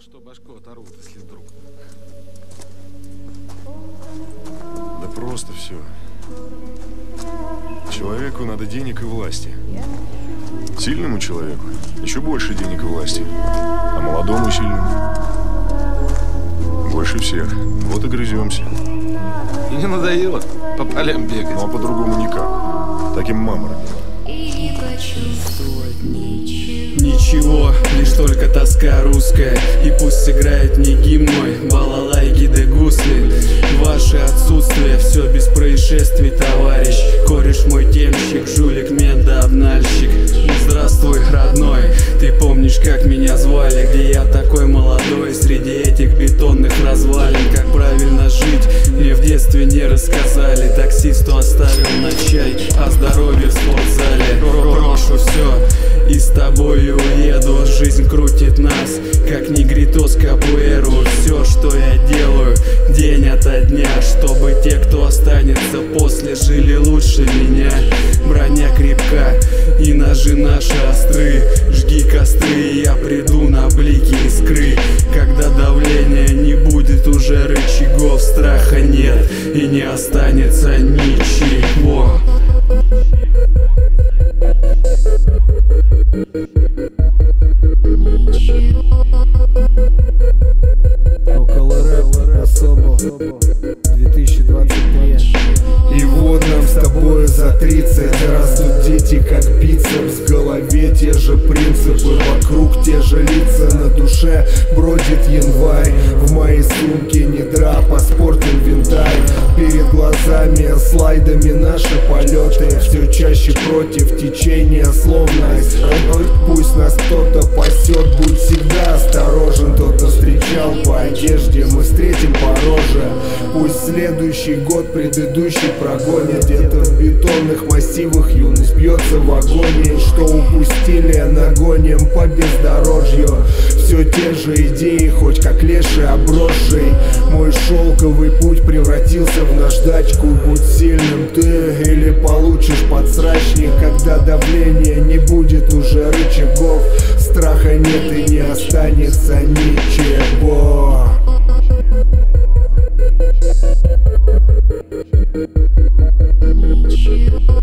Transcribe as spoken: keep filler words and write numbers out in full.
что башку оторвут, если вдруг. Да просто все. Человеку надо денег и власти. Сильному человеку еще больше денег и власти. А молодому сильному больше всех. Вот и грыземся. И не надоело по полям бегать? Ну а по-другому никак. Таким мама родила. Ничего, лишь только тоска русская. И пусть сыграет не гимн мой, балалайки да гусли. Ваше отсутствие, все без происшествий, товарищ. Кореш мой темщик, жулик, мент да обнальщик. Ну здравствуй, родной, ты помнишь, как меня звали? Где я такой молодой, среди этих бетонных развалин. Как правильно жить, мне в детстве не рассказали. Таксисту оставил на чай, а здоровье в спортзале. Брошу все и с тобой уеду. Жизнь крутит нас, как негритос капуэру. Все, что я делаю, день ото дня, чтобы те, кто останется после, жили лучше меня. Броня крепка и ножи наши остры. Жги костры, и я приду на блики искры. Когда давления не будет уже рычагов, страха нет и не останется ничего. Около рэп особо две тысячи двадцать три. И вот нам с тобой за тридцать. Растут дети как бицепс. В голове те же принципы, вокруг те же лица. На душе бродит январь. В моей сумке не драп, а спорт-инвентарь. Перед глазами слайдами наши полеты. Все чаще против течения, словно айсберг. Пусть нас кто-то пасет, будь всегда осторожен. Тот, кто встречал по одежде, мы встретим по роже. Пусть следующий год предыдущий прогонит. Где-то в бетонных массивах юность бьется в агонии. Что упустили, нагоним по бездорожью. Все те же идеи, хоть как леший обросший. Мой шелковый путь превратился в наждачку. Будь сильным ты или получишь подсрачник. Когда давления не будет уже рычагов, страха нет и не останется ничего. Ничего.